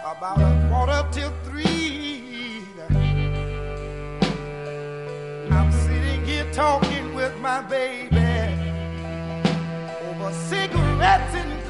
about a quarter till 3. I'm sitting here talking with my baby over cigarettes and